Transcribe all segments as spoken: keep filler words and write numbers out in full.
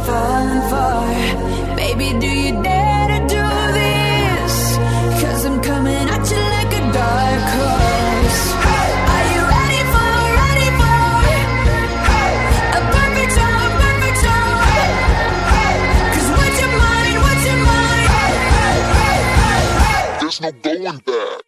falling for. Baby, do you dare to do this? Cause I'm coming at you like a dark horse. Are you ready for, ready for a perfect storm, perfect storm? Cause what's your mind, what's your mind? There's no going back.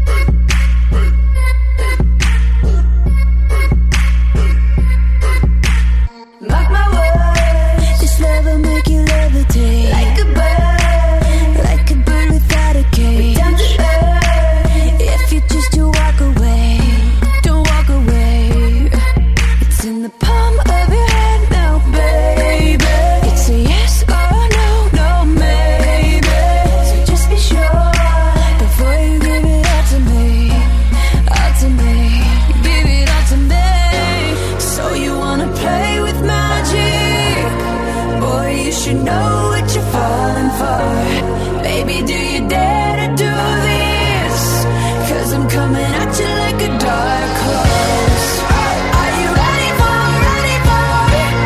Mark my words, this love will make you levitate. Like a bird, like a bird without a cage. Down to earth, if you choose to walk away, don't walk away. It's in the palm of your hand now, baby. It's a yes or no, no maybe. So just be sure before you give it all to me, all to me, give it all to me. So you wanna play with magic? Boy, you should know what you're falling for. Baby, do you dare to do this? Cause I'm coming at you like a dark horse. Are you ready for, ready for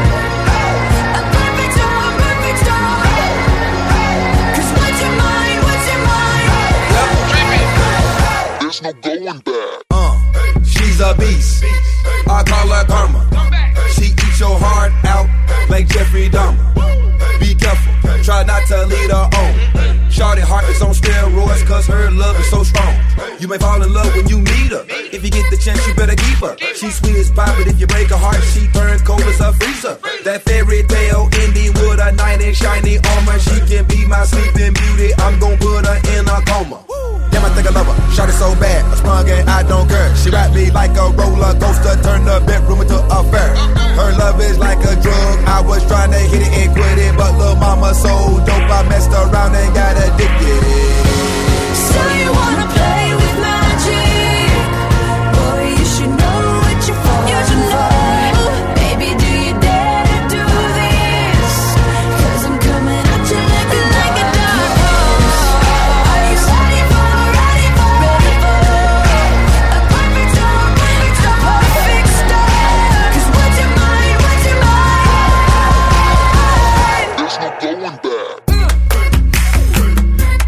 a perfect storm, perfect storm? Cause what's your mind, what's your mind? There's no going back. Uh, she's a beast. I call her karma. She eats your heart out like Jeffrey Dahmer. Be careful, try not to lead her on. Shawty heart is on steroids cause her love is so strong. You may fall in love when you meet her. If you get the chance, you better keep her. She's sweet as pie, but if you break her heart, she turns cold as a freezer. That fairy tale ending with a knight in shiny armor. She can be my sleeping beauty. I'm gon' put her in a coma. Damn, I think I love her. Shot it so bad, I sprung and I don't care. She ride me like a roller coaster, turn the bedroom into a fair. Her love is like a drug. I was trying to hit it and quit it, but lil' mama so dope, I messed around and got addicted. So you wanna play with magic? Boy, you should know what you're falling for. Baby, do you dare to do this? Cause I'm coming at you like a, like a dark horse. Are you ready for, ready for, ready for a perfect storm, perfect storm, perfect storm? Cause what's your mind, what's your mind? There's no going back.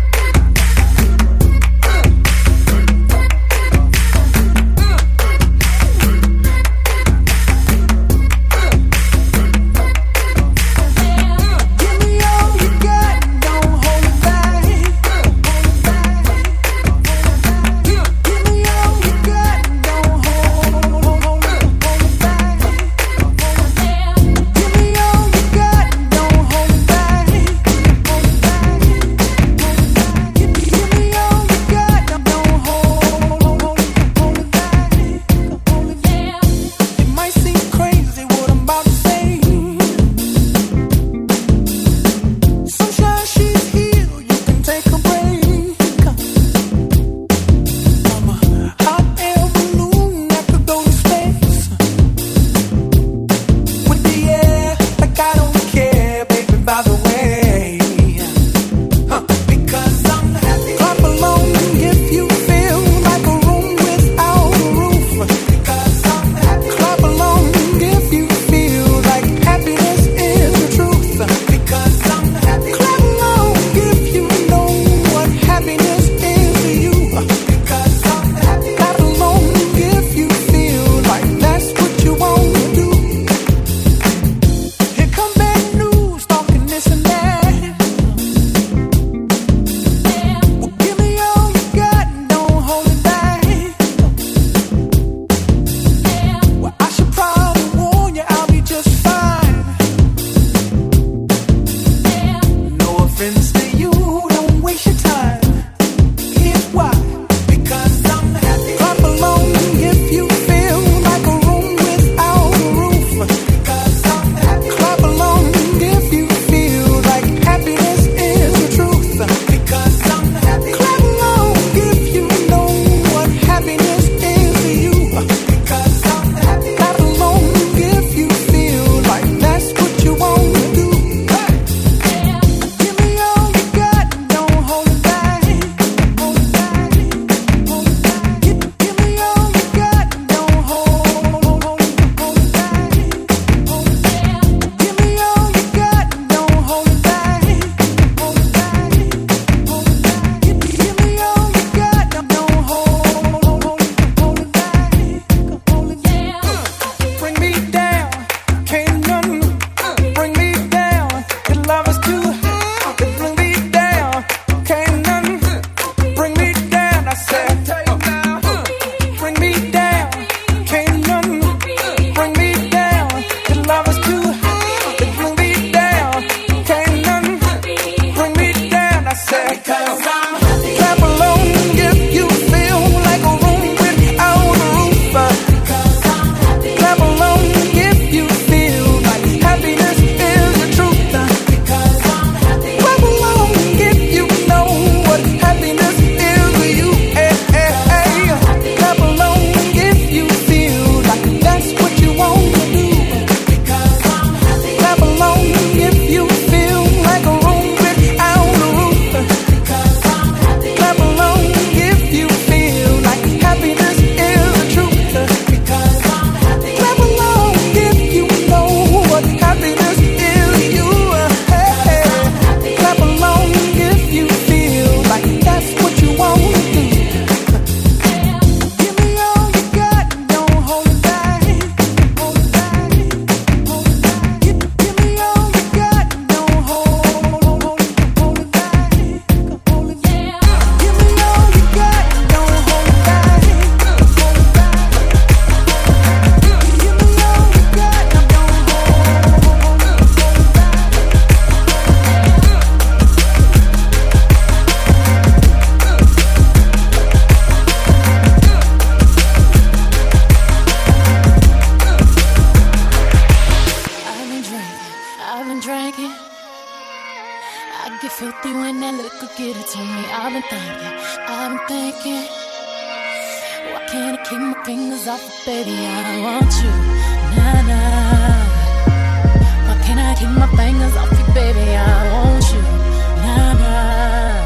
get filthy when that liquor get it to me. I've been thinking, I've been thinking, why can't I keep my fingers off it, baby? I want you, nah, nah. Why can't I keep my fingers off you, baby? I want you, nah, nah.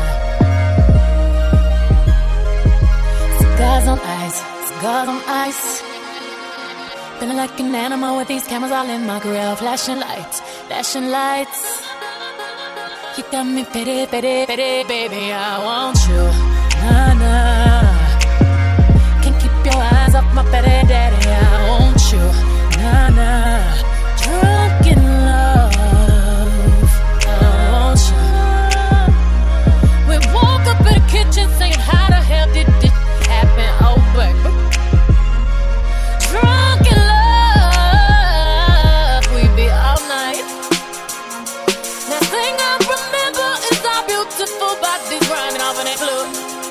Cigars on ice, cigars on ice. Feeling like an animal with these cameras all in my grill. Flashing lights, flashing lights. You got me pity, pity, pity, baby. I want you, nah, nah. Can't keep your eyes off my pity, daddy. I want you, nah, nah. Drunk in love, I want you. We woke up in the kitchen saying, how the hell did this happen? Oh, baby. Drunk in love, we be all night. Last thing I remember is our beautiful bodies grinding off in that club.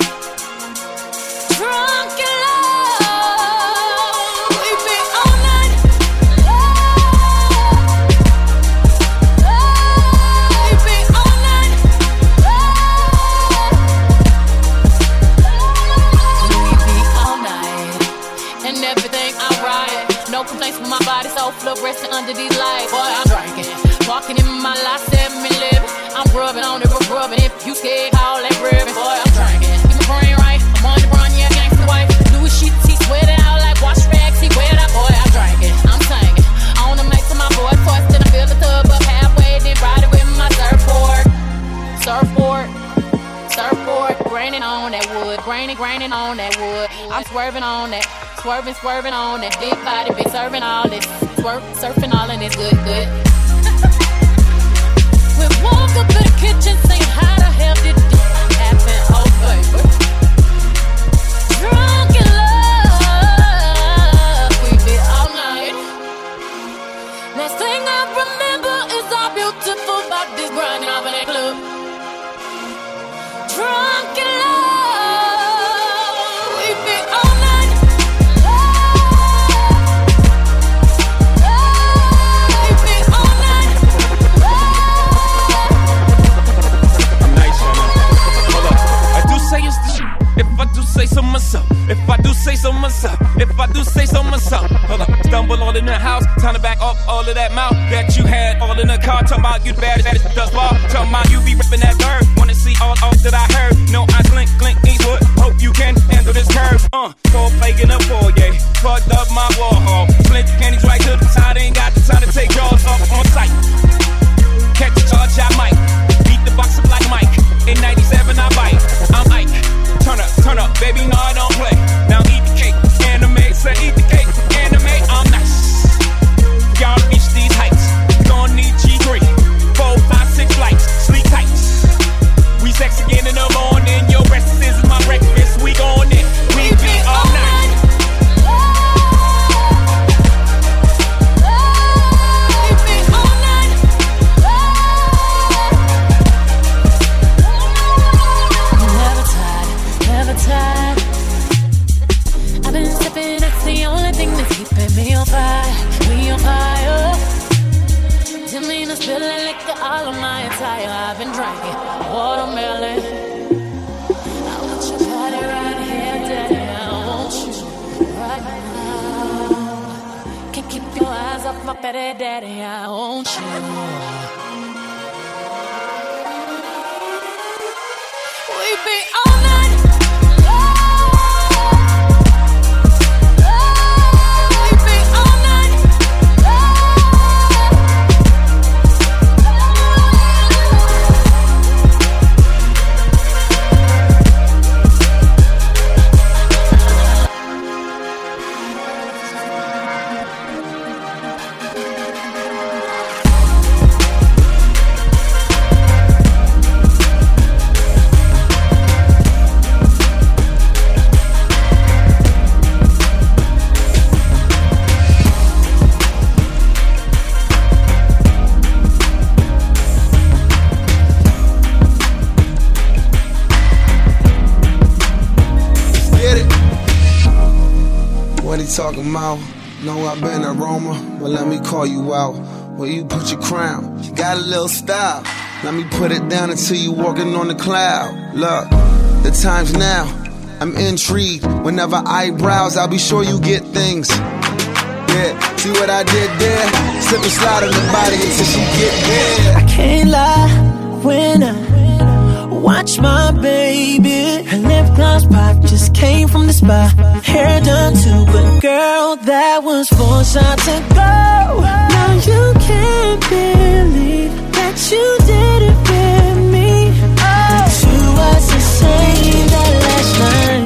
Drunk in love, we be all night. Love, love, we be all night. Love, we be all night. And everything alright. No complaints with my body, so fluorescent under these lights. Boy, I'm drinking, walking in my life, seven living. I'm rubbing on it, rubbing. If you scared, call that ribbon. Boy, I'm drinking, keep my brain right. I'm on the run, yeah, gangsta wife. Louis sheets, he sweat it out like wash rags. He wear that, boy, I'm drinking, I'm singing. On the mic to my boy, first, then I fill the tub up halfway, then ride it with my surfboard. Surfboard. Surfboard, graining on that wood, graining, graining on that wood. I'm swerving on that, swerving, swerving on that big body, big serving all this, swerve, surfing all in this good, good. We woke up in the kitchen saying, how the hell did this happen? Oh, baby. Drunk in love, we be all night. Last thing I remember is our beautiful bodies grinding off in that club. Drunk in love, we be all night. Love, we be all night. Love. I'm nice, y'all know. Hold up. I do say it's the shit. If I do say so myself. If I do say so myself. If I do say so myself. Hold up. Stumble all in the house. Time to back up all of that mouth that you had all in the car. Talking about you bad as dust ball. Talking about you be ripping that bird. Wanna see all off that I heard. No, I slink, clink, Eastwood. Hope you can handle this curve. Uh, cold flake in the foyer. Fucked up my wall hall. Flint candies right to the side. Ain't got the time to take jaws up on sight. Catch a charge, I might. Beat the box up like Mike. In ninety-seven, I bite. I'm Ike. Turn up, turn up, baby, no, I don't play. Now eat the cake. Anime, say eat the cake. Anime, I'm nice. Y'all reach these heights. Gonna need G three. Four, five, six lights. Sleep tights. We sex again in the morning. Your breakfast is my breakfast. We gon' in. We be all night. We be all night. Never tired, never tired. I've been sipping, that's the only thing that's keeping me on fire. We on fire. Didn't mean to spill it liquor all on my attire. I've been drinking watermelon. I want your body right here, daddy. I want you right now. Can't keep your eyes off my petty daddy. I want you. We be all night. Love, we be all night. Talking about, know I've been aroma, but let me call you out. Where you put your crown, you got a little style. Let me put it down until you walking on the cloud. Look, the time's now. I'm intrigued. Whenever I browse, I'll be sure you get things. Yeah, see what I did there? Slip and slide on the body until she get there. I can't lie when I watch my baby. Her lip gloss pop just came from the spa. Hair done too, but girl, that was four shots ago. Now you can't believe that you did it with me. Oh, you was the same that last night.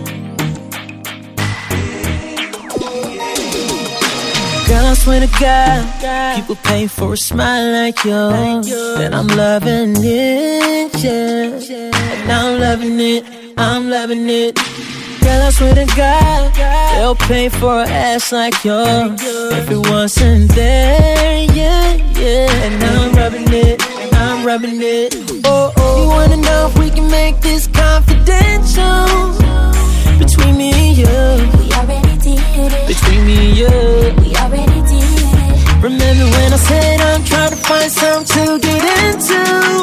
Girl, I swear to God, people pay for a smile like yours, and I'm loving it, yeah. And I'm loving it, I'm loving it. Girl, I swear to God, they'll pay for an ass like yours if it wasn't there, yeah, yeah. And I'm rubbing it, I'm rubbing it. Oh, oh, you wanna know if we can make this confidential between me and you? We already did it. Between me and you, We already did it. remember when I said I'm trying to find something to get into?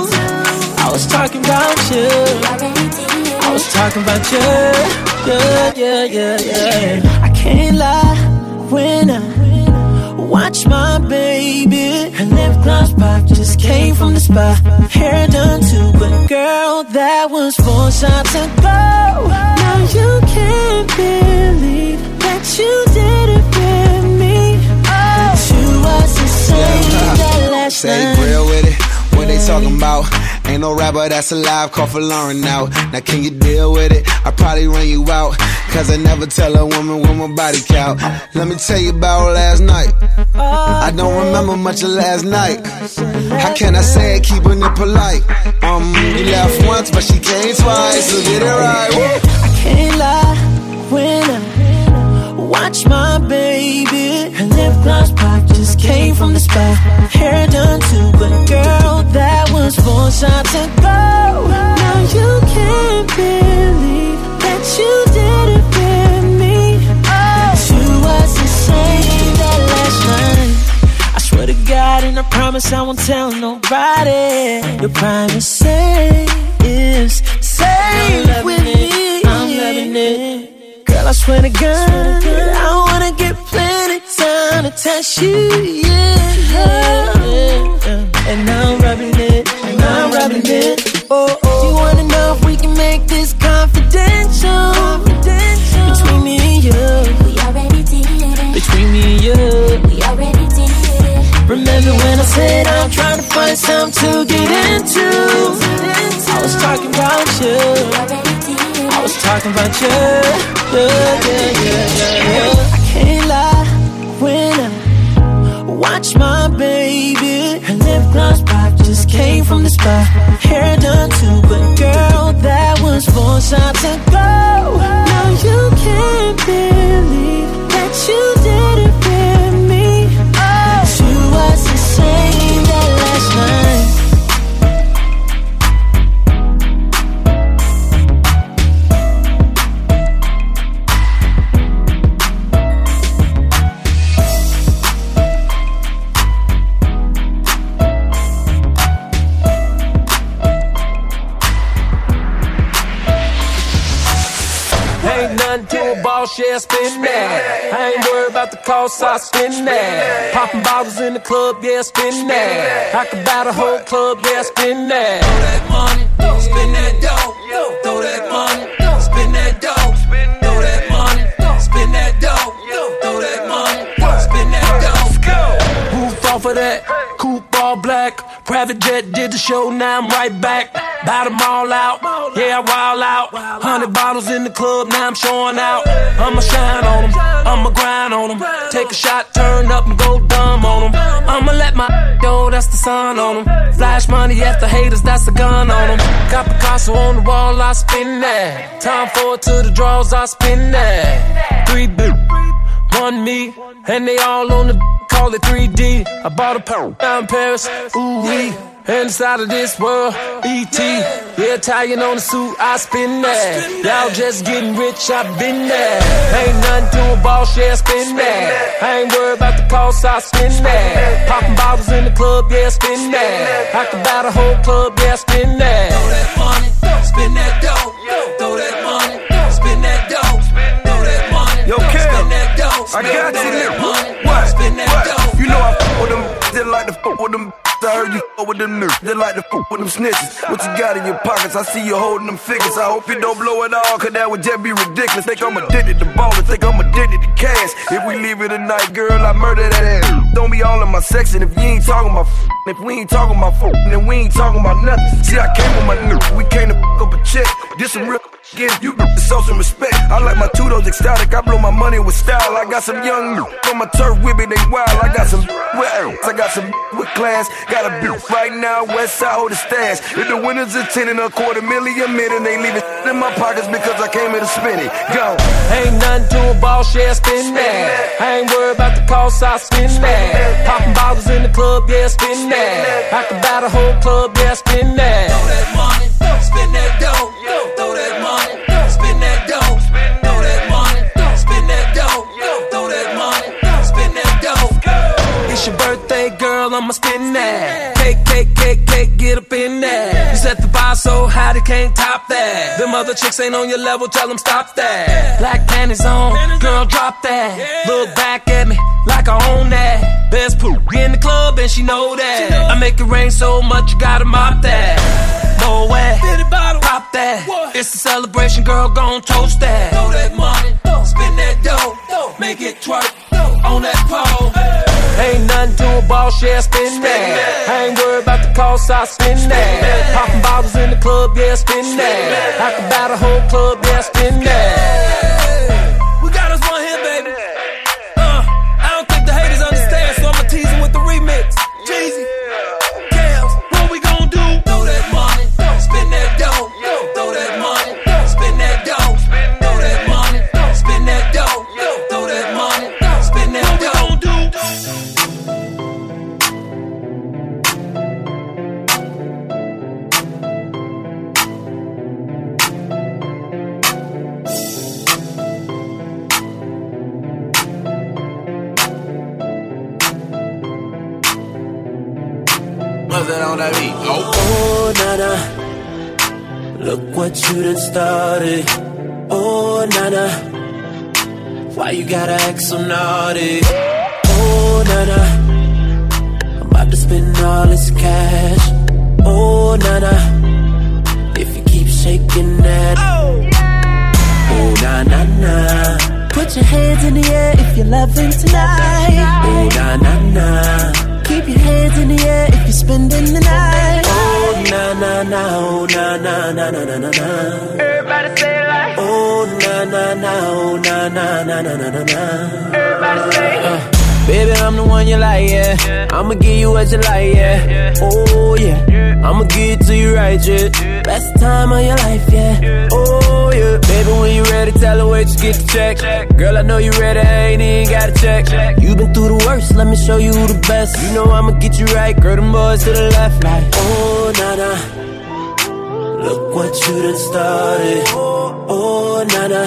I was talking about you. We already did it. I was talking about you. Yeah, yeah, yeah, yeah. I can't lie when I watch my baby. Her lip gloss pop just came from the spa. Hair done too, but girl, that was four shots ago. Now you can't believe that you did it with me. Oh, you was the same that last Say night. grill with it. What they talking about? Ain't no rapper that's alive, call for Lauren out. Now can you deal with it? I probably run you out, cause I never tell a woman with my body count. Let me tell you about last night. I don't remember much of last night. How can I say it, keeping it polite? Um, you left once, but she came twice, so get it right. Woo. I can't lie when I watch my baby. Her lip gloss pop just came from the spa. Hair done too, but girl, that was four shots ago. Now you can't believe that you did it with me. Oh, you was the same that last night. I swear to God and I promise I won't tell nobody. Your promise say is safe with me. I'm loving it. Girl, I swear to God, I wanna get plenty time to touch you, yeah, yeah, yeah. And now I'm rubbing it, and now I'm rubbing it. Oh, oh, you wanna know if we can make this confidential, confidential. Between me and you, We already did it. between me and you. We already did it. Remember when I said I'm trying to find something to get into? I was talking about you. We already did it. I was talking about you. Yeah, yeah, yeah, yeah, yeah. I can't lie when I watch my baby. Her lip gloss pop just came from the spa. Hair done too, but girl, that was four shots ago. Now you can't believe that you did it with me. Oh, you was the same that last night. Ain't nothing to a boss, yeah, spin that. I ain't worried about the cost, I spin that. Popping bottles in the club, yeah, spin that. I could buy the whole club, yeah, spin that. Throw that money, spin that dough. Throw that money, spin that dough. Throw that money, spin that dough. Throw that money, spin that dough. Who fall for that? Coupe all black. Private jet did the show, now I'm right back. Bout them all out, yeah, I wild out. Hundred bottles in the club, now I'm showing out. I'ma shine on them, I'ma grind on them. Take a shot, turn up and go dumb on them. I'ma let my go, that's the sun on them. Flash money after haters, that's the gun on them. Got Picasso on the wall, I spin that. Time for it to the draws, I spin that. Three big, one me, and they all on the call it three D. I bought a pound down in Paris, ooh wee. Inside of this world, E T. Yeah, Italian on the suit, I spin that. Y'all just getting rich, I been there. Ain't nothing to a boss, yeah, spin that. I ain't worried about the cost, I spin that. Popping bottles in the club. club, yeah, spin that. I can buy the whole club, yeah, spin that. Throw that money, spin that dough. Throw that money, spin that dough. Throw that money, Yo, Kel, spin that dough. I got you, nigga. What? Spin that What? dough. You know I fuck with them, they like to fuck with them. I heard you fuck with them niggas, they like to fuck with them snitches. What you got in your pockets? I see you holding them figures. I hope you don't blow it all, cause that would just be ridiculous. Think I'm addicted to ballin', think I'm addicted to cash. If we leave it tonight, girl, I murder that ass. Don't be all in my section if you ain't talking about f***. If we ain't talking about f***, then we ain't talking about nothing. See, I came with my nigga, we came to f*** up a check. Get some real get you show some respect. I like my two-doors ecstatic, I blow my money with style. I got some young on my turf with me, they wild. I got some well, I got some with class. Got a beat right now, west side hold the stash. If the winners are ten and a quarter million a minute, they leave it in my pockets because I came here to spin it. Go. Ain't nothing to a ball, share, spin that. I ain't worried about the cost, I spin that. Popping bottles in the club, yeah, spin that. I can buy the whole club, yeah, spin that. Throw that money, spin that dough. Throw that money, spin that dough. Throw that money, spin that dough. Throw that money, spin that dough. It's your birthday, girl, I'ma spin that. Cake, cake, cake, cake, get up in that. You set the bar so high they can't top that. Them other chicks ain't on your level, tell them stop that. Black panties on, girl, drop that. Look back at me like I own that. Best poop in the club and she know that. I make it rain so much you gotta mop that. More wet, pop that. It's a celebration, girl, gon' toast that. Throw that money, spin that dough, make it twerk on that pole. Ain't nothing to a ball, share, spin that. I ain't worried about the cost, I spin that. Popping bottles in the club, yeah, spin that. I can buy the whole club, yeah, spin that. We got us one here, baby. Uh, I don't think the haters understand, so I'ma tease them with the remix. Jeezy, Kels, what we gon' do? Throw that money, spin that dough. Throw that money, spin that dough. Throw that money, spin that dough. Throw that money, spin that dough. What we gon' do? On that beat. Oh, oh nana, look what you done started. Oh nana, why you gotta act so naughty? Oh nana, I'm about to spend all this cash. Oh nana, if you keep shaking that. Oh na na na, put your hands in the air if you're loving tonight. Oh na na na. Keep your hands in the air if you're spending the night. Oh na na na, oh na na na na na na na. Everybody say it like. Oh na na na, oh na na na na na na na. Everybody say it. Uh, baby, I'm the one you like, yeah. yeah. I'ma give you what you like, yeah. yeah. Oh yeah. yeah. I'ma give it to you right, yeah. yeah. Best time of your life, yeah. yeah. Oh yeah. Baby, when you ready, tell her wait, just get the check. check. Girl, I know you ready, I ain't even gotta check. check. You been through the worst, let me show you who the best. You know I'ma get you right, girl, them boys to the left, like. Oh na na, look what you done started. Oh, oh na na,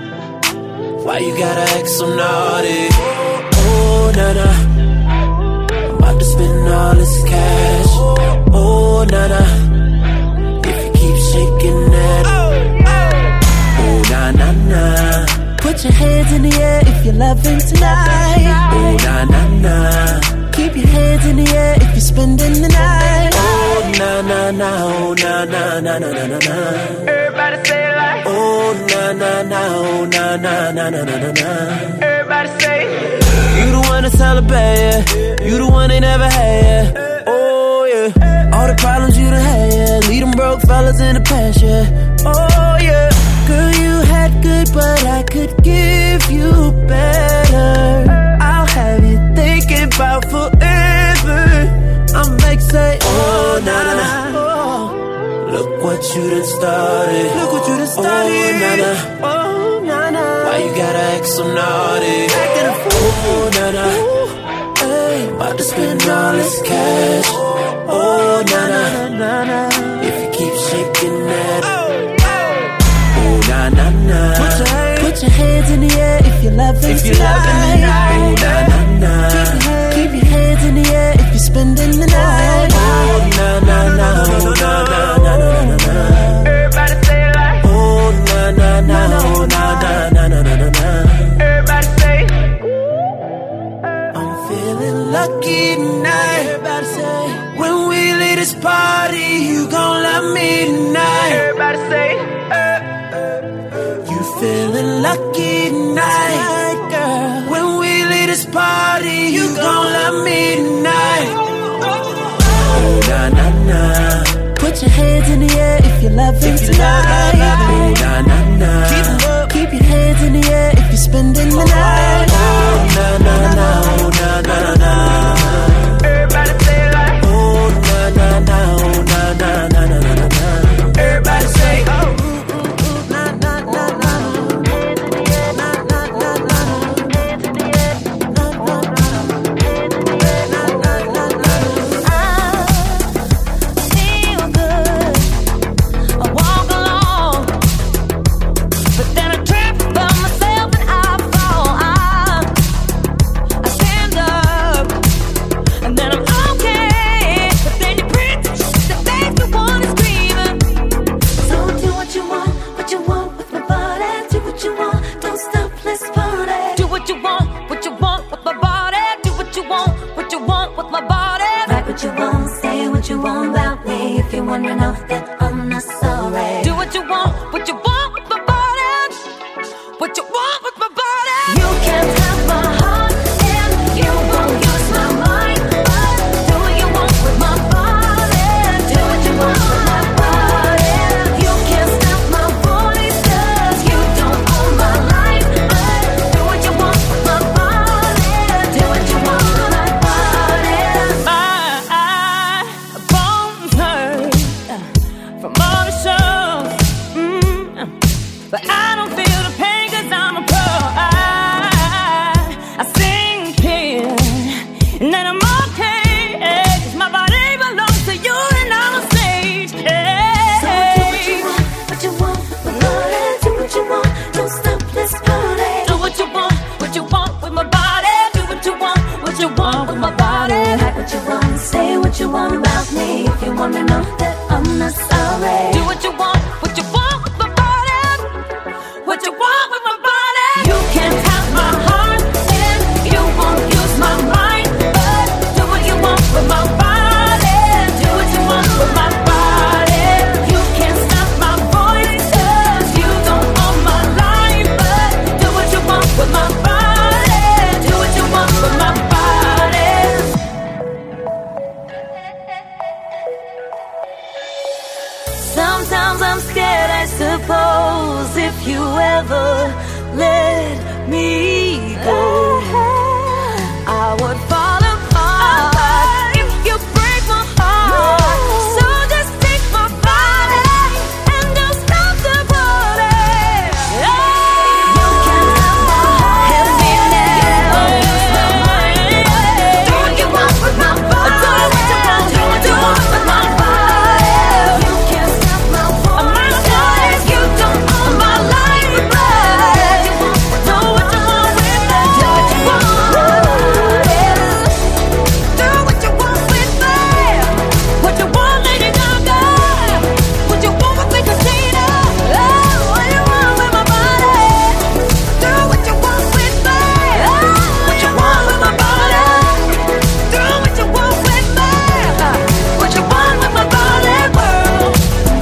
why you gotta act so naughty? Oh na na, I'm about to spend all this cash. Oh na na, if you keep shaking that. Oh na na na, put your hands in the air if you're loving tonight. Oh na na na, keep your hands in the air if you're spending the night. Oh na na na, oh na na na na na na na. Everybody say it like. Oh na na na, oh na na na na na na na. Everybody say it. You the one to celebrate, yeah. You the one they never had, yeah. Oh yeah. All the problems you done had, yeah. Leave them broke fellas in the past, yeah. Oh yeah. Girl, you had good, but I could give you better. I'll have you thinking about forever. I'll make say, oh na na na. Oh. Look what you done started. Look what you done started. Oh na na. Oh na na. Why you gotta act so naughty? Acting a fool. Oh na na. Hey, about to spend all this cash. Oh na na na na. If you keep shaking that. Oh na na na. Put your, hands, put your hands in the air if you're loving if you're tonight. Loving tonight. Oh na na na. Keep your, keep your hands in the air if you're spending the night. say, when we leave this party, you gon' love me tonight. Everybody say, uh, you feeling lucky tonight, girl. When we leave this party, you gon' love me tonight. Oh, na na na. Put your hands in the air if you're loving If you tonight. love, love, love, oh, na na na. Keep 'em up. Keep your hands in the air if you're spending the night. Oh, na na na, oh, na na na. Everybody say it like, oh, na na na, oh, na na na na na na. everybody say, oh. You won't say what you want about me. If you're wondering off that I'm not sorry. Do what you want, what you want with my body. What you want with my body. You can't have my heart and you won't use my mind. But do what you want with my body. Do what you want with my body. You can't stop my voice 'cause you don't own my life. But do what you want with my body. Do what you want with my body. From all the shows, mm, but I don't feel the pain 'cause I'm a pro. I, I sing here, and then I'm okay, 'cause my body belongs to you and I'm a stage. So do what you want, what you want, with my body. Do what you want, don't stop this party. Do what you want, what you want with my body. Do what you want, what you want with my body. Like what you want, say what you want about me. If you wanna know that I'm not sorry. Do what you want, what you want with my body. What you want with my body. You can't have my heart and you won't use my mind. But do what you want with my body. Do what you want with my body. You can't stop my voice 'cause you don't own my life. But do what you want with my body. Do what you want with my body. Sometimes I'm scared, I suppose, if you ever let me go, I would fall apart if you break my heart. So just take my body and don't stop the party. You can't have my heart. Help me now. Do what you want with my body. Do what you want, do what you want with my body. You can't stop my voice. You don't own my life. Do what you want with me. Do what you want. Do what you want with me. What you want, Lady Gaga. What you want with me, Christina. Oh, what you want with my body. Do what you want with me. What you want with my body. Do what you want with me. What you want with my body, world.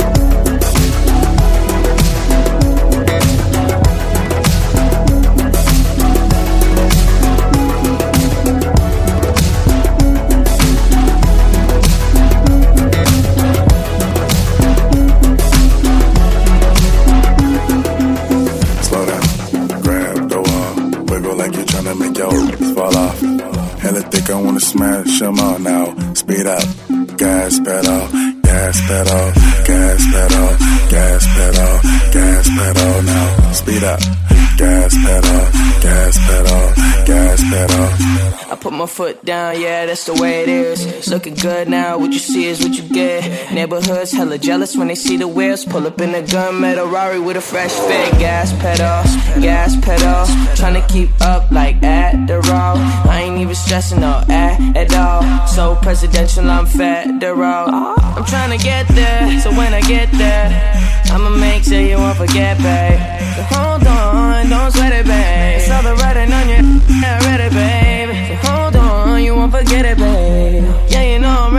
Slow down, grab the wall, wiggle like you're tryna make your hips fall off. Hella thick, I wanna smash them all now. Speed up, gas pedal, gas pedal, gas pedal, gas pedal, gas pedal now. Speed up, gas pedal, gas pedal, gas pedal. I put my foot down, yeah, that's the way it is. It's looking good now, what you see is what you get. Neighborhoods hella jealous when they see the wheels. Pull up in a gunmetal Rari with a fresh fit. Gas pedal, gas pedal. Tryna keep up like Adderall. I ain't even stressing no at, at all. So presidential, I'm federal. I'm tryna get there, so when I get there, I'ma make sure you won't forget, babe. So hold on, don't sweat it, babe. It's all the writing on your already, babe. So hold on, you won't forget it, babe. Yeah, you know I'm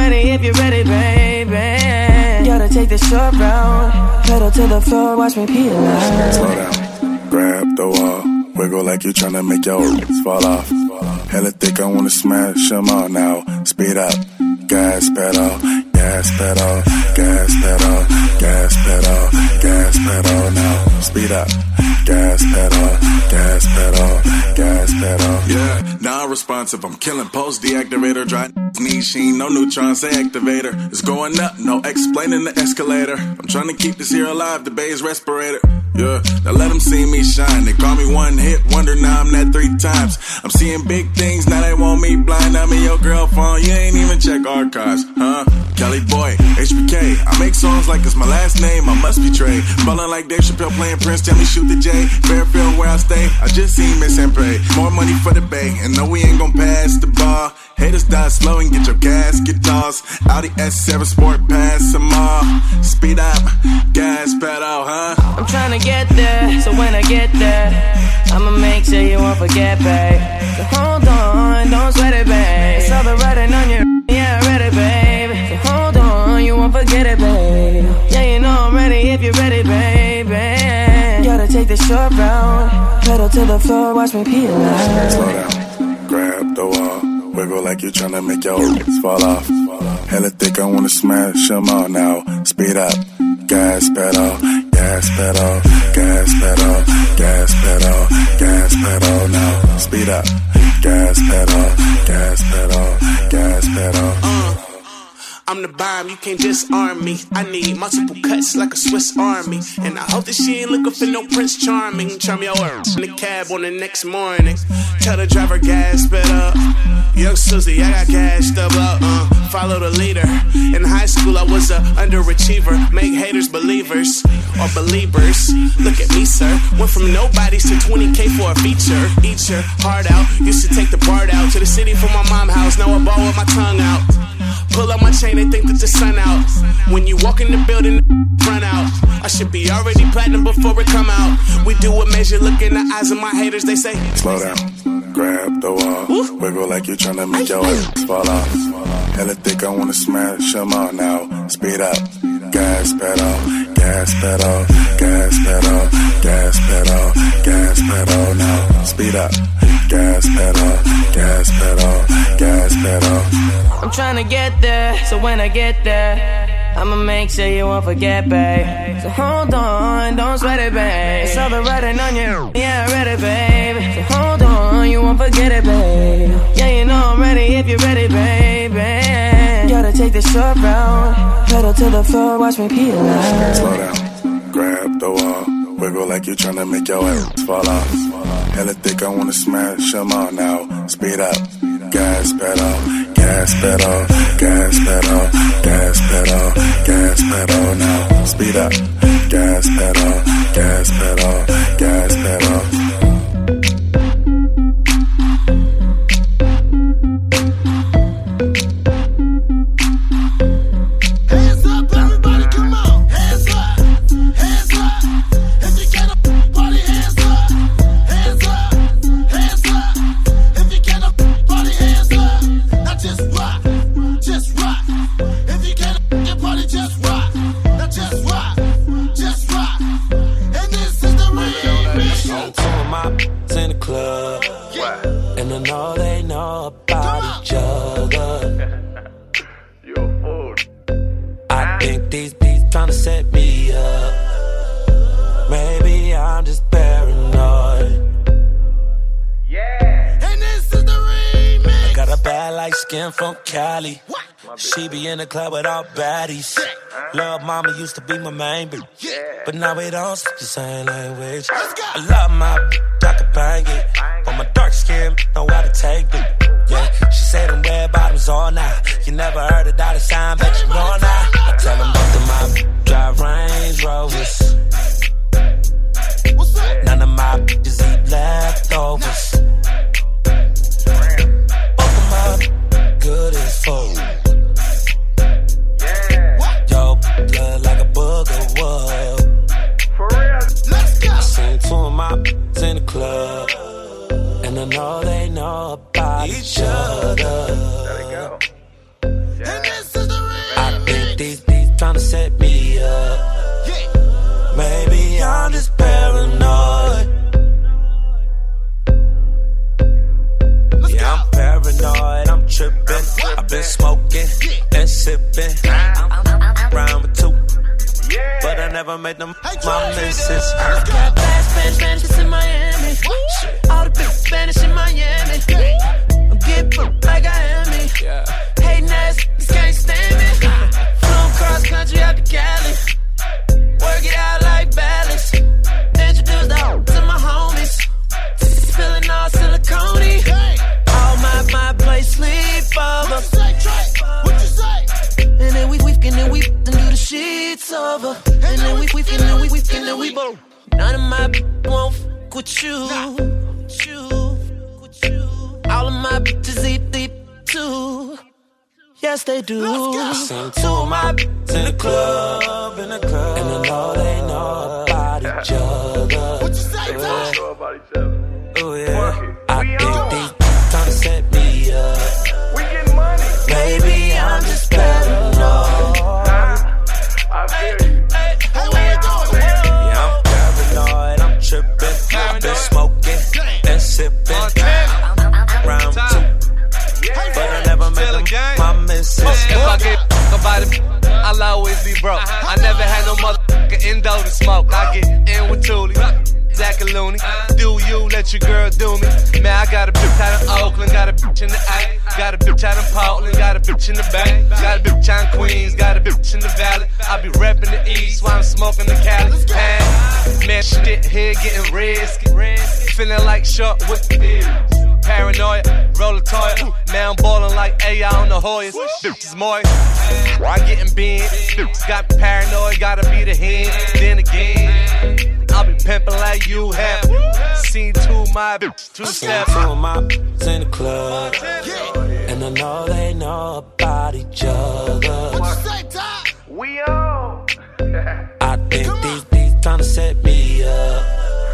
the short round. Pedal to the floor, watch me peel out. Slow down, grab the wall, wiggle like you're tryna make your roots fall off. Hella thick, I wanna smash them all now. Speed up, gas pedal, gas pedal, gas pedal, gas pedal, gas pedal now. Speed up, gas pedal, gas pedal, gas pedal. Yeah, non-responsive, I'm killing post deactivator, dry knee sheen, no neutron, say activator. It's going up, no explaining the escalator. I'm trying to keep this here alive, the bay's respirator. Yeah, now let them see me shine. They call me one hit wonder, now I'm that three times. I'm seeing big things, now they want me blind. I'm in your girl phone, you ain't even check archives, huh? Kelly Boy, H B K. I make songs like it's my last name, I must be Trey. Ballin' like Dave Chappelle playing Prince, tell me shoot the J. Fairfield where I stay, I just seen Miss and Pray. More money for the Bay, and no we ain't gon' pass the ball. Haters die slow and get your gasket tossed. Audi S seven Sport, pass them all. Speed up, gas pedal, huh? I'm tryna get there, so when I get there, I'ma make sure you won't forget, babe. So hold on, don't sweat it, babe. It's all the writing on your, yeah, I read it, babe. So hold on, you won't forget it, babe. Yeah, you know I'm ready if you're ready, baby. Gotta take the short route, pedal to the floor, watch me peel out. Slow down, grab the wall, wiggle like you're tryna make your roots fall off. Hella thick, I wanna smash them all now. Speed up, gas pedal, gas pedal, gas pedal, gas pedal, gas pedal now. Speed up, gas pedal, gas pedal, gas pedal. Uh. I'm the bomb, you can't just arm me. I need multiple cuts like a Swiss army. And I hope that she ain't looking for no Prince Charming. Charm your words in the cab on the next morning. Tell the driver gas sped up. Young Susie, I got gassed up. Uh, follow the leader. In high school, I was a underachiever. Make haters believers or believers. Look at me, sir. Went from nobodies to twenty K for a feature. Eat your heart out. Used to take the BART out to the city from my mom's house. Now I ball with my tongue out. Pull up my chain and think that the sun out. When you walk in the building, run out. I should be already platinum before it come out. We do a measure, look in the eyes of my haters, they say slow down, grab the wall, Ooh. Wiggle like you tryna make your hips fall off. Hella thick, I wanna smash them all now. Speed up, gas pedal, gas pedal, gas pedal, gas pedal, gas pedal now. Speed up, gas pedal, gas pedal, gas pedal. I'm tryna get there, so when I get there, I'ma make sure you won't forget, babe. So hold on, don't sweat it, babe. It's all the writing on you, yeah, I read it, babe. So hold on, you won't forget it, babe. Yeah, you know I'm ready if you're ready, baby. Gotta take the short route, pedal to the floor, watch me peel out. Slow down, grab the wall, wiggle like you're tryna make your hips fall off. Hella thick, I wanna smash them all now. Speed up, gas pedal, gas pedal, gas pedal, gas pedal, gas pedal now. Speed up, gas pedal, gas pedal, gas pedal. From Cali, she be in the club with all baddies. Love mama used to be my main bitch, but now we don't speak the same language. I love my bitch, I can bang it, but my dark skin know how to take it. Yeah, she said them red bottoms all night. You never heard a dollar sign, but you know now. I tell them both of my bitch drive Range Rovers. None of my bitches eat leftovers. Good as full. Yo, blood like a booger wood. For real, let's go. I seen two of my b****s in the club, and I know they know about each other. There we go. Yeah. And this is the real I think these beats tryna set me up. Been smoking and sipping, round with two, but I never made them my missus. Got bad Spanish, Spanish in Miami. All the big Spanish in Miami. I'm getting booked like I am me. Hating ass, niggas can't stand me. Flown cross country out to Cali. Work it out like balance. Introduce the hoe to my homies. Feeling all silicone-y. All my, my place sleep over. What you say, Trey? What you say? And then we we and then we and do the sheets over. And then we we and then we we and then we both. None of my won't f with you. With you, with you. All of my bitches eat deep too. Yes, they do. Seen two of my bitches in the club, in the club, and I know they know about each other. What you say, Ty? Know about each other. Oh yeah, I think they trying to set me up. We getting money. Maybe I'm just paranoid. I feel you. Hey, hey, what you doing? Yeah, I'm paranoid. I'm tripping. Been smoking and sipping, round two, but I never made them my missus. If I get about it, I'll always be broke. I never had no motherfucking endo to smoke. I get in with Thule, Zach and Looney. Do you let your girl do me? Man, I got a bitch out of Oakland, got a bitch in the A, got a bitch out of Portland, got a bitch in the Bay, got a bitch out in Queens, got a bitch in the Valley. I be reppin' the East while I'm smoking the Cali. Man, man, shit here getting risky, feeling like short with the paranoia, roll a toy. Man, I'm ballin' like A I on the Hoyas. Bitches moist, why getting big? Bitches got me paranoid, gotta be the hand. Then again, I'll be pimpin' like you have. Seen two of my bitches, two steps. Two of my bitches in the club, and I know they know about each other. What you say, Ty? We on. I think these these tryna set me up.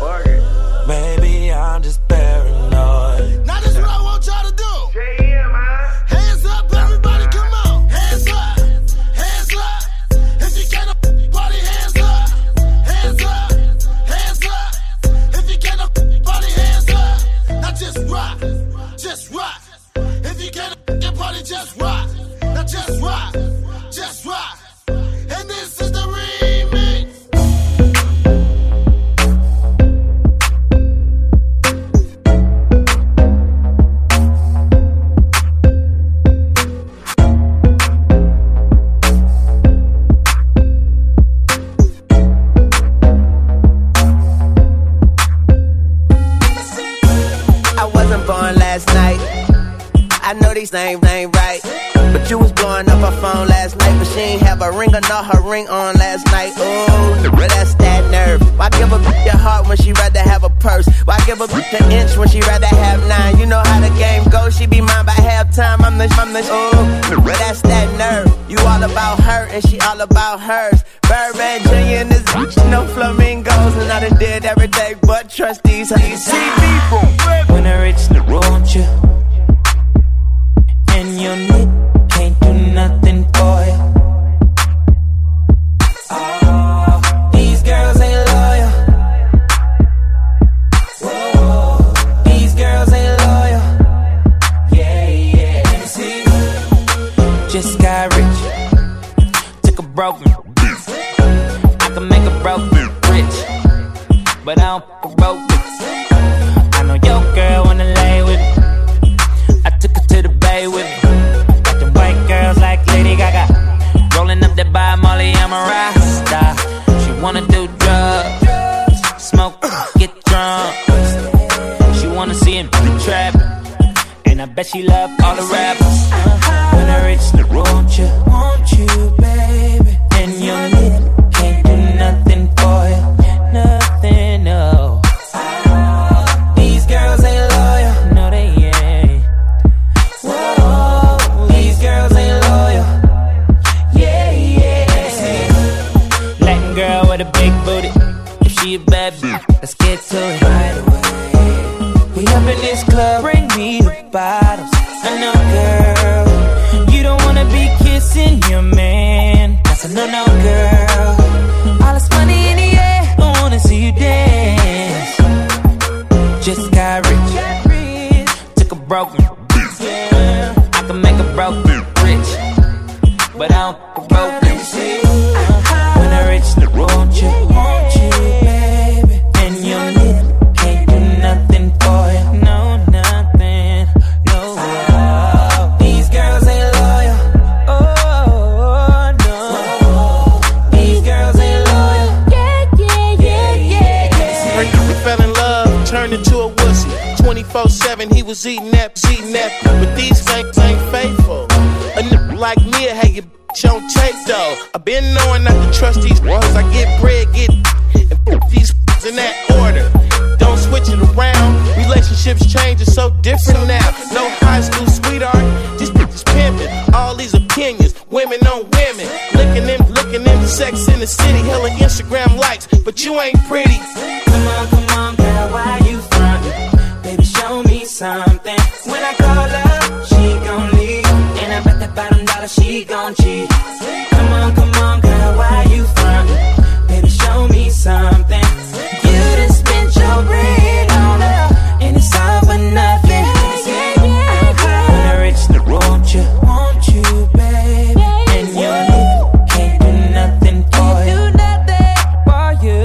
Maybe I'm just paranoid. Now this is what I want y'all to do. J M, man. Hands up, everybody, come on. Hands up, hands up. If you can't party, hands up, hands up, hands up. If you can't party, hands up. Now just rock, just rock. If you can't party, just rock. Now just rock, just rock. And this is the remix. I know these names ain't right, but you was blowing up her phone last night, but she ain't have a ring or not her ring on last night. Ooh, that's that nerve. Why give a bitch your heart when she rather have a purse? Why give a bitch an inch when she rather have nine? You know how the game goes, she be mine by halftime. I'm the, I'm the, ooh, that's that nerve. You all about her and she all about hers. Birdman Junior and this bitch, no flamingos, and I done did everything but trust these. How you see me from when I reach the road, you and your knit can't do nothing for you. Oh, these girls ain't loyal. Whoa, these girls ain't loyal. Yeah, yeah. Let me see. Just got rich, took a broke man. I can make a broke rich, but I don't fuck a broke bitch. I know your girl wanna lay with me. I took her to the bay with me. Got them white girls like Lady Gaga, rolling up that by Molly, I'm a rasta. She wanna do drugs, smoke, get drunk. She wanna see him trap, and I bet she love all the rappers. When I reach the road, you want you, baby, and your lip can't do nothing for you, nothing, no. These girls ain't loyal, no they ain't. Whoa, these girls ain't loyal. Yeah, yeah. Latin girl with a big booty, if she a bad bitch, let's get to it right away. We up in this club, bring me the bottles. I know, girl, you don't wanna be kissing your man. That's a no-no, girl. All this money in the air, I wanna see you dance. Just got rich, took a broke man. I can make a broke but I don't broke. Let me see. When I reach the road, you want you, baby. And your lip can't do nothing for you. No, nothing. No. These girls ain't loyal. Oh, no. These girls ain't loyal. Yeah, yeah, yeah, yeah, yeah. We fell in love, turned into a wussy. twenty-four seven, he was eating that, eating that. But these things ain't faithful. A nigga like me, have your bitch on tape though. I been knowing not to trust these boys. I get bread, get and put these in that order. Don't switch it around. Relationships change, it's so different now. No high school sweetheart, these bitches pimping. All these opinions, women on women. Looking in, looking in the sex in the city, hella Instagram likes, but you ain't pretty. Come on, come on, girl, why you frontin'? Baby, show me something. When I call her, she gon' leave. And I bet that bottom dollar she gon' cheat. Come on, come on, girl, why you frontin'? Baby, show me something. You done spent your bread on her, and it's all for nothing. When I reach the road, you want you, baby. And your lip can't do nothing for you. For you.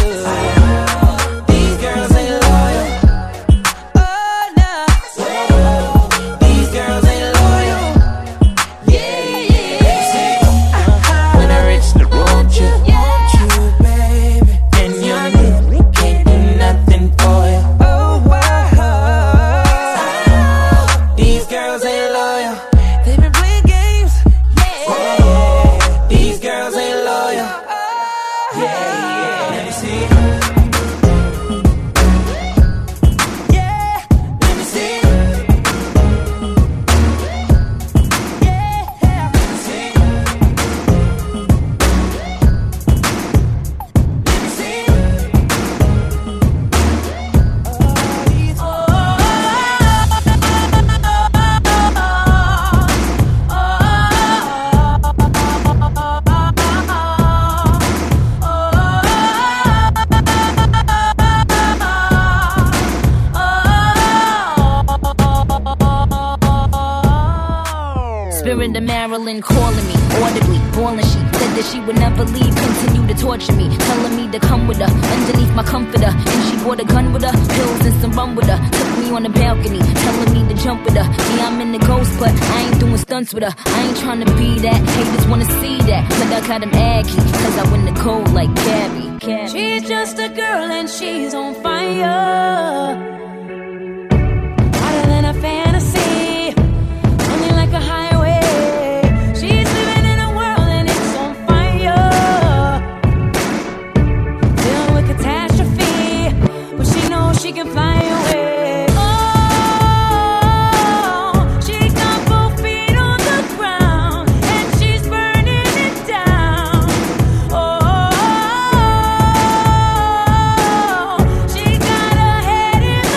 These girls ain't loyal. Oh no. These girls ain't loyal. Yeah, yeah. When I reach the road, you want you, baby. And your lip can't do nothing for you. Oh wow. These girls ain't loyal. They been playing games. Yeah. These girls ain't loyal. Yeah, yeah. Let me see. Yeah, let me see. Yeah, let me see. Let me see. Spirit of Marilyn calling me audibly, bawling. She said that she would never leave, continue to torture me, telling me to come with her underneath my comforter. And she brought a gun with her, pills and some rum with her. Took me on the balcony, telling me to jump with her. Yeah, I'm in the ghost, but I ain't doing stunts with her. I ain't trying to be that, haters wanna see that. But I got them aggy, cause I win the cold like Gabby. She's just a girl and she's on fire. Hotter than a fantasy, only like a highway. She's living in a world and it's on fire. Dealing with catastrophe, but she knows she can fly away. Oh, she got both feet on the ground and she's burning it down. Oh, she got her head in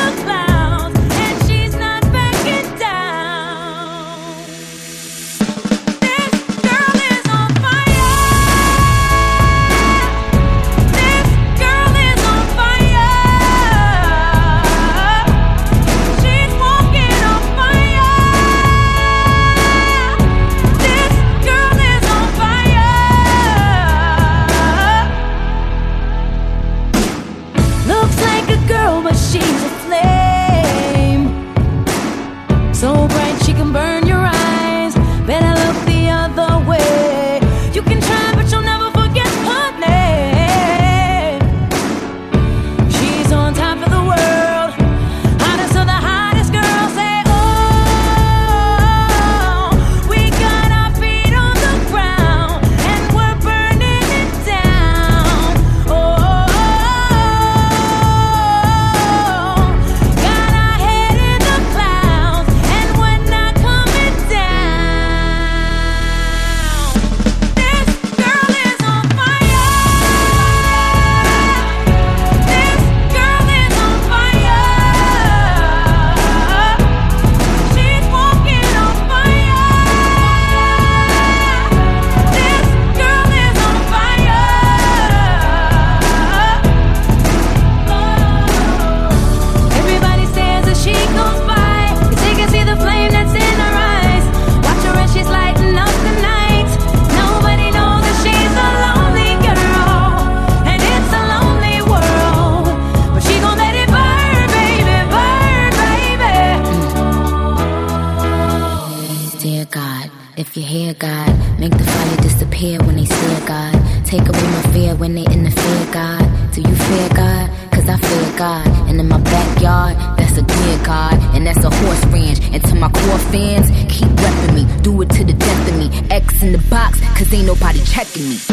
God. Make the fire disappear when they stare, God. Take away my fear when they interfere, God. Do you fear God? Cause I fear God. And in my backyard, that's a deer, God. And that's a horse ranch. And to my core fans, keep repping me. Do it to the death of me. X in the box, cause ain't nobody checking me.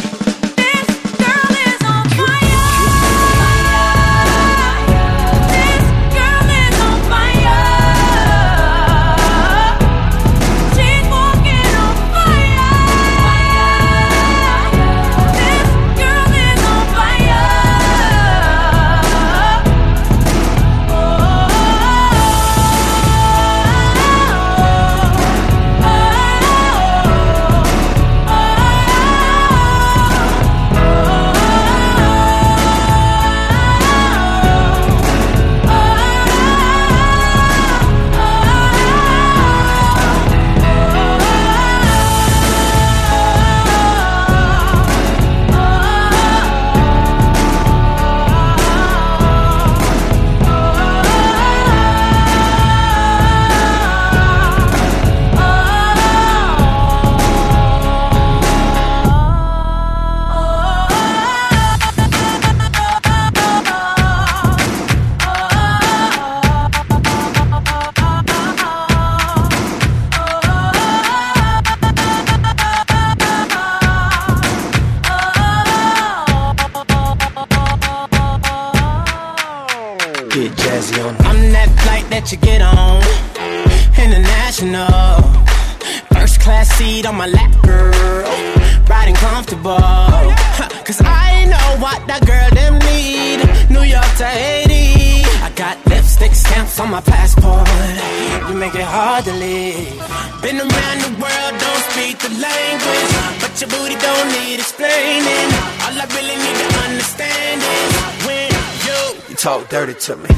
You get on international, first class seat on my lap, girl, riding comfortable. Cause I know what that girl them need. New York to Haiti, I got lipstick stamps on my passport. You make it hard to leave. Been around the world, don't speak the language, but your booty don't need explaining. All I really need to understand is when you, you talk dirty to me.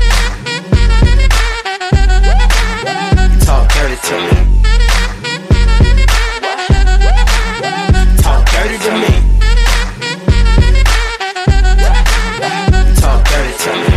Talk dirty to me. Talk dirty to me. Talk dirty to me.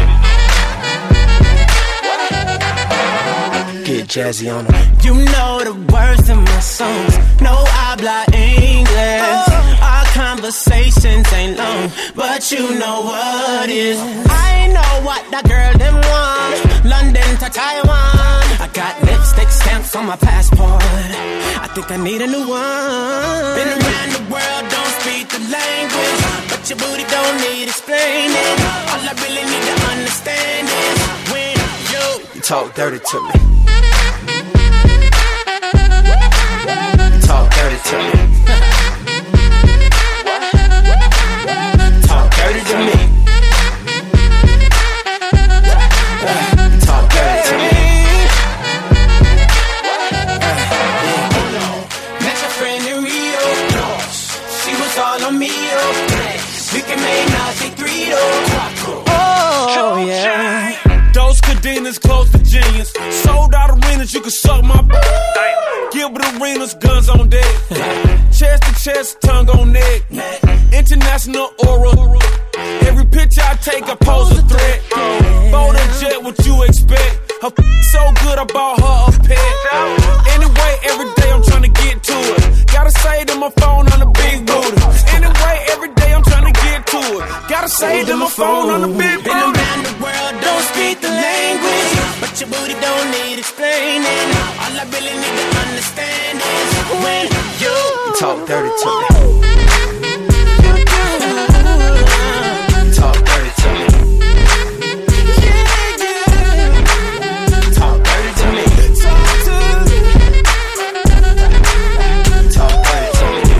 Get jazzy on them. You know the words of my songs. No habla English. Our conversations ain't long, but you know what is. I know what that girl them want. London to Taiwan. I got lipstick stamps on my passport. I think I need a new one. Been around the world, don't speak the language, but your booty don't need explaining. All I really need to understand is when you, you talk dirty to me. You talk dirty to me. Talk dirty to me. Talk dirty to me. We can make nothing three to oh, yeah. Those cadenas close to genius. Sold out arenas, you can suck my b- Gilbert Arenas, guns on deck. Chest to chest, tongue on neck. International oral. Every picture I take, I pose a threat. Bold and jet, what you expect? Her f- so good, I bought her a pet. Anyway, every day I'm trying to get to it. Gotta say to my phone on the big booty. Anyway, every day I'm trying to get to it. Gotta say to my phone on the big booty. Been around the world, don't speak the language, but your booty don't need explaining. All I really need to understand is when you talk dirty to me. Talk dirty to me. Talk dirty to me. Talk dirty to me.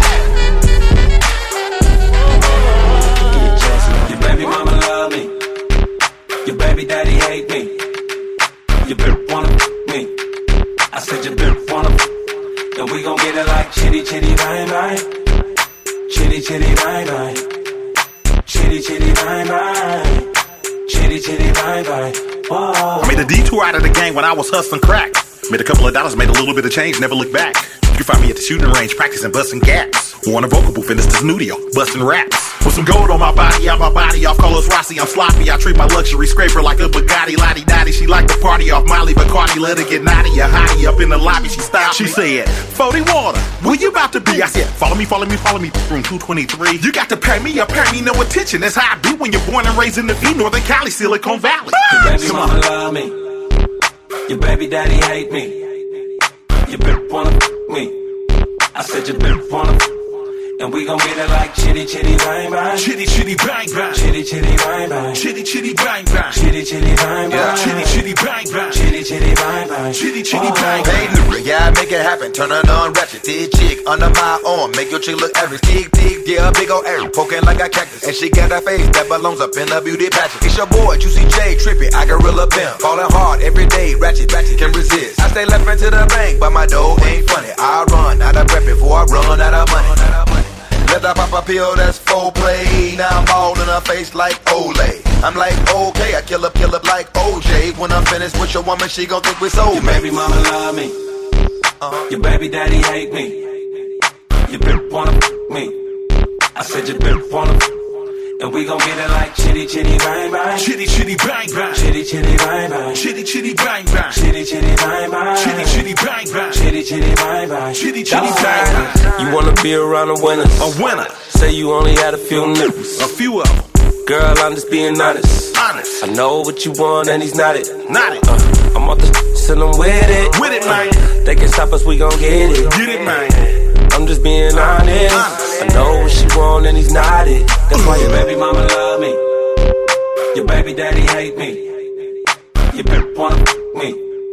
Your baby mama love me. Your baby daddy hate me. Your bitch wanna f- me. I said your bitch wanna f- and we gon' get it like chitty chitty bang bang. Chitty chitty bang bang. Chitty chitty bang bang. Chitty chitty bang bang. Whoa. I made a detour out of the game when I was hustling crack. Made a couple of dollars, made a little bit of change, never look back. You find me at the shooting range, practicing busting gaps. Or in a vocal booth in the studio, busting raps. With some gold on my body, out my body off Carlos Rossi, I'm sloppy. I treat my luxury scraper like a Bugatti, lottie dottie. She like to party off Molly Bacardi, let her get naughty, a hottie up in the lobby. She stopped. She said, forty water, where you about to be? I said, follow me, follow me, follow me. Room two twenty-three. You got to pay me or pay me no attention. That's how I be when you're born and raised in the V, Northern Cali, Silicon Valley. Your baby mama love me. Your baby daddy hate me. Your bitch wanna f me. I said your bitch wanna f and we gon' get it like chitty chitty bang bang. Chitty chitty bang bang. Chitty chitty bang bang. Chitty chitty bang bang. Chitty chitty bang bang. Chitty chitty bang bang. Chitty chitty bang bang. Chitty chitty bang bang. Hey, yeah, make it happen. Turn it on, ratchet. T chick under my arm. Make your chick look average. Teague, teague, yeah, big ol' air. Poking like a cactus. And she got a face that belongs up in a beauty pageant. It's your boy, Juicy J, trippy. I gorilla pimp. Falling hard every day. Ratchet, ratchet can resist. I stay left into the bank, but my dough ain't funny. I run out of breath before I run out of money. Let I pop a pill, that's full play. Now I'm all in her face like Olay. I'm like, okay, I kill up, kill up like O J. When I'm finished with your woman, she gon' think we're soulmates. Your baby mama love me. Uh-huh. Your baby daddy hate me. Your bitch wanna f me. I said your bitch wanna f and we gon' get it like chitty chitty bang bang. Chitty chitty bang bang. Chitty chitty bang bang. Chitty chitty bang bang. Chitty chitty bang bang. Chitty chitty bang bang. Chitty chitty bang bang. Chitty chitty bang bang. You wanna be around a winner? A winner. Say you only had a few nipples. A few of them. Girl, I'm just being honest. Honest. I know what you want and he's not it. Not it. Uh, I'm off the and I'm with it. With it, man. They can stop us, we gon' get it. Get it, man. I'm just being honest. honest. I know what she want and he's not it. That's why your baby mama love me. Your baby daddy hate me. Your bitch wanna f me.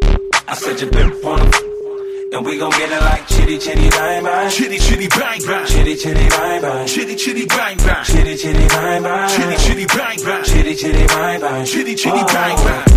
I said your bitch wanna f and we gon' get it like chitty chitty bang bang. Chitty chitty bang bang. Chitty chitty bang bang. Chitty chitty bang bang. Chitty chitty bang bang. Chitty chitty bang bang. Chitty chitty bang bang. Chitty chitty bang bang.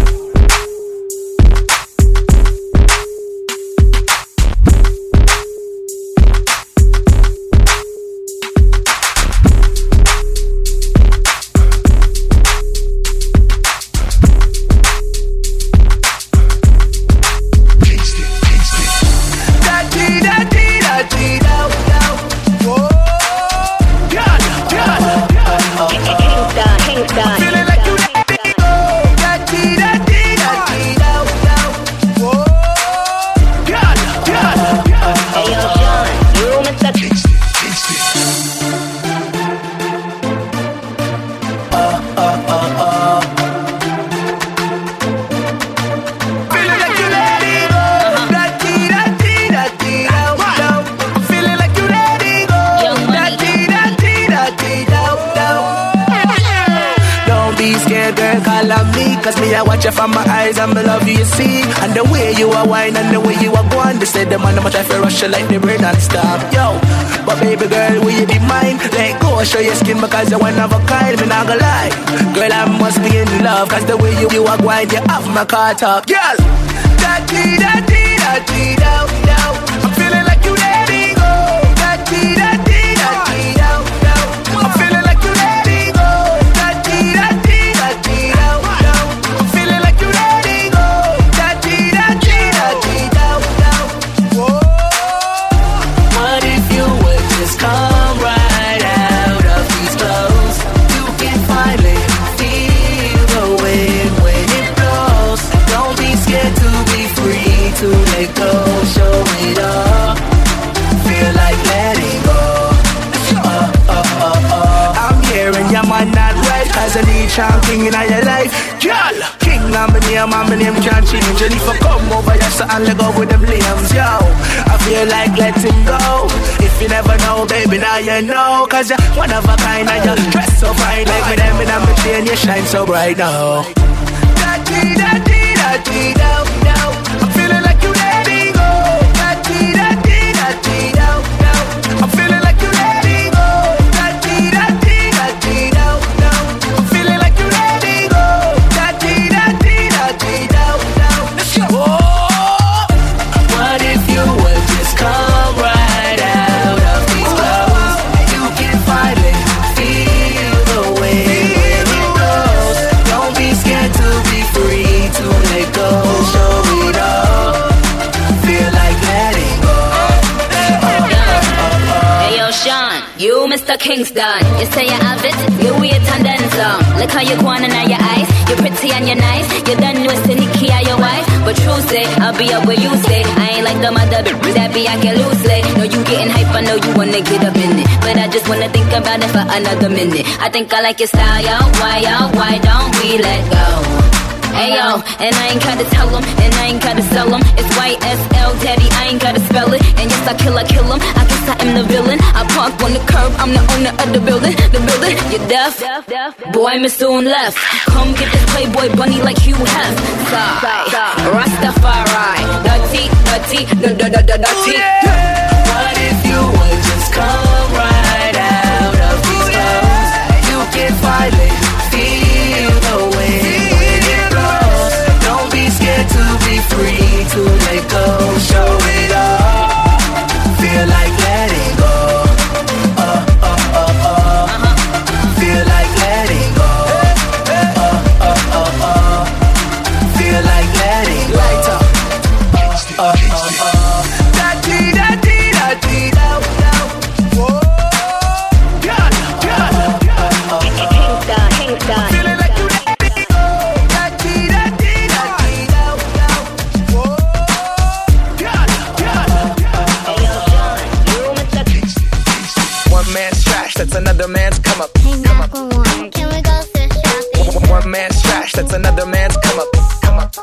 Cause me I watch you from my eyes and me love you, you see. And the way you are wine and the way you are going. They say the man much I feel rush you like the brain and stop. Yo, but baby girl, will you be mine? Let go, show your skin because you're one of a kind. Me not gonna lie, girl I must be in love. Cause the way you, you are going, you have my car top. Girl, da-dee, da-dee, da-dee, da-dee, I'm feeling like you let me go. Da-dee, da-dee, da-dee, da-dee, I'm feeling like you let me go. Da-dee, da-dee, da-dee, I'm feeling like you let me go. Da-dee, da-dee, da-dee, whoa. What if you would just come right out of these clothes? You can finally feel the wind when it blows. Don't be scared to be free, to let go, show it up. Feel like letting go. Uh, uh, uh, uh. I'm hearing your man not right, cause I need Sean King in your life. Girl, King on my name, and my name can't change. And if I come over here, so I'll let go with them limbs, yo. I feel like letting go. If you never know, baby, now you know. Cause you're one of a kind, and you dress so fine. Like with them in my chain, you shine so bright now. Da-dee, da-dee, da-dee, da-dee, I'm feeling like you let me go. Da-dee, da-dee, da-dee, da-dee, I'm feeling like you let me go. Da-dee, da-dee, da-dee, da-dee, I'm feeling like you let me go. Da-dee, da-dee, da-dee, da-dee, let's go. What if you would just come right out of these clothes? You can finally feel the wind when it blows. Don't be scared to be free, to let go, show it all. You, Mister Kingston, you say you have it, you wait and then some. Look how you go on in your eyes, you're pretty and you're nice. You done know it's Nikki or your wife, but true say, I'll be up where you stay. I ain't like the mother bitch that be acting loosely. No, you getting hype, I know you wanna get up in it, but I just wanna think about it for another minute. I think I like your style, yo, why, yo, why don't we let go? Ayo, and I ain't gotta tell them, and I ain't gotta sell them. It's Y S L, daddy, I ain't gotta spell it. And yes, I kill, I kill them. I guess I am the villain. I park on the curb, I'm the owner of the building. The building, you're deaf. Boy, Miss Soon left. Come get this Playboy bunny like Hugh Hef. Rastafari, dirty, dirty, dirty, dirty. What if you would just come right out of these clothes? You can finally feel the wind. To be free, to let go, show it all. Feel like letting go. Uh, uh, uh, uh. Feel like letting go. Uh, uh, uh, uh. Feel like letting go. Uh, uh, uh, uh. Da dee da dee da dee da da. Whoa. God, God, God. Kingston, Kingston. Feeling like you let me go. Da dee da dee da dee. One man's trash, that's another man's come up. Come up. Can we go to shopping? One man's trash, that's another man's come up. Come up.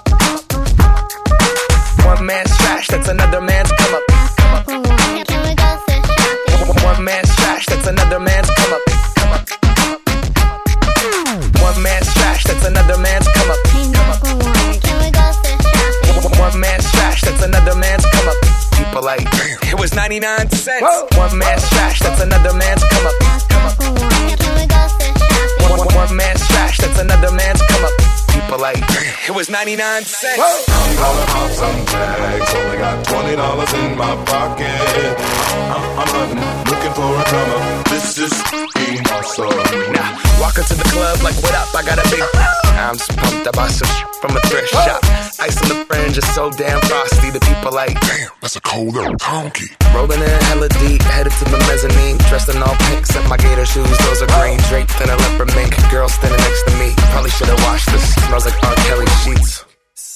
One man's trash, that's another man's come up. Come up. Can we go to shopping? One man's trash, that's another man's come up. Come up. One man's trash, that's another man's come up. Come up. Can we go to shopping? One man's trash, that's another man's come up. People like, it was ninety-nine cents. One man's trash, that's another man's come up. Come up. Can we go to shopping? One, one, one man's trash, that's another man's come up. People like, it was ninety-nine cents. I'm gonna pop some tags, only got twenty dollars in my pocket. I'm, I'm hunting, looking for a come up. This is being awesome. Now, walk into the club like, what up? I got a big. I'm just pumped, I bought some from a thrift shop. Ice on the fringe is so damn frosty. The people like, damn, that's a cold little conky. Rolling in hella deep, headed to the mezzanine. Dressed in all pink, set my gator shoes, those are green. Draped in a leopard mink, girl standing next to me. Probably should've washed this, smells like R. Kelly sheets.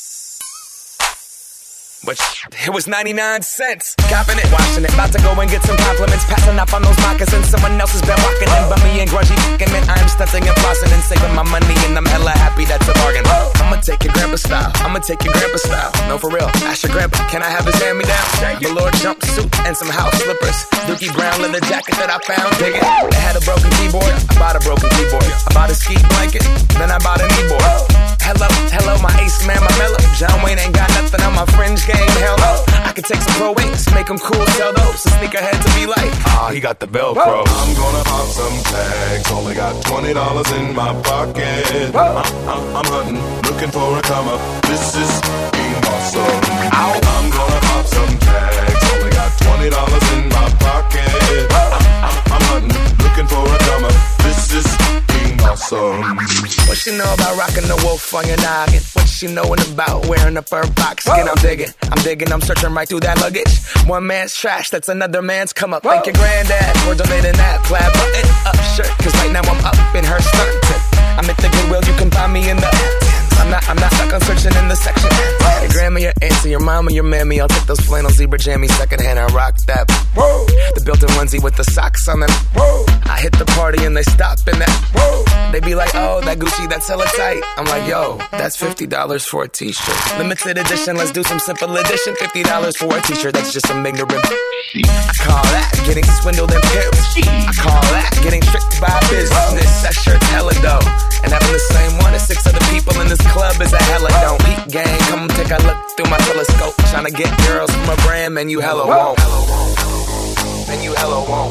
But it was ninety-nine cents. Copping it, watching it, about to go and get some compliments. Passing up on those moccasins, someone else has been walking in. Bummy and grungy fucking man, I'm stunting and flossing and saving my money, and I'm hella happy that's a bargain. I'ma take your grandpa style, I'ma take your grandpa style. No, for real, ask your grandpa, can I have his hand-me-down? Velour jumpsuit and some house slippers. Dookie brown leather jacket that I found, dig it. It had a broken keyboard, I bought a broken keyboard. I bought a ski blanket, then I bought a kneeboard. Hello, hello, my ace man, my mellow. John Wayne ain't got nothing on my fringe game, hell no. I could take some pro wings, make them cool, sell those. So sneakerhead to be like, ah, he got the Velcro. I'm gonna pop some tags, only got twenty dollars in my pocket. I'm, I'm, I'm hunting, looking for a come up. This is being awesome. Ow. I'm gonna pop some tags, only got twenty dollars in my pocket. I'm, I'm, I'm hunting, looking for a come up. This is being awesome. What she know about rocking the wolf on your noggin? What she knowin' about wearing a fur fox skin? I'm digging, I'm digging, I'm searching right through that luggage. One man's trash, that's another man's come up. Thank your granddad for donating that plaid button up shirt. Cause right now I'm up in her skirt. I'm at the Goodwill, you can find me in the. I'm not, I'm not stuck on searching in the section. Your grandma, your auntie, your mama, your mammy. I'll take those flannel zebra jammies secondhand. I rock that. Whoa. The built-in onesie with the socks on them. Whoa. I hit the party and they stop in that. Whoa. They be like, oh, that Gucci, that's hella tight. I'm like, yo, that's fifty dollars for a t-shirt. Limited edition, let's do some simple edition. fifty dollars for a t-shirt, that's just some ignorant. I call that getting swindled and pimped. I call that getting tricked by business. That shirt's hella dope. And having the same one as six other people in this club is a hella don't. Heat gang, come take a look through my telescope. Tryna get girls from a brand, man, you hella won't. Man, you hella won't.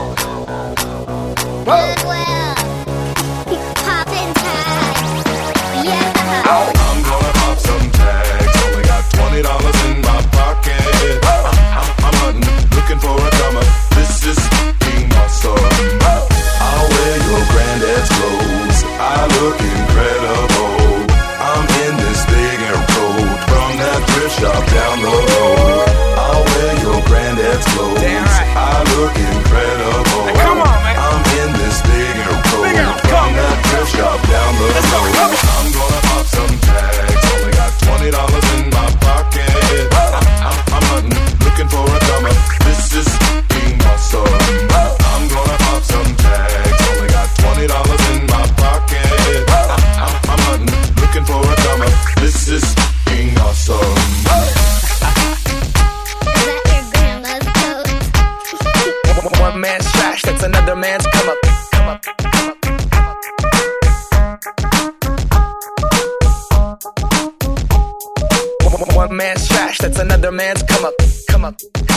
Goodwill. Poppin' tags. Yeah. I'm gonna pop some tags, only got twenty dollars in my pocket. I'm, I'm, I'm hunting, looking for a come up. This is being awesome. I'll wear your granddad's clothes, I look incredible. I'm in this big air coat from that thrift shop down the road. I'll wear your granddad's clothes, I look incredible. One man's trash, that's another man's come up. Come up, come up, come up. One man's trash, that's another man's come up. Come up.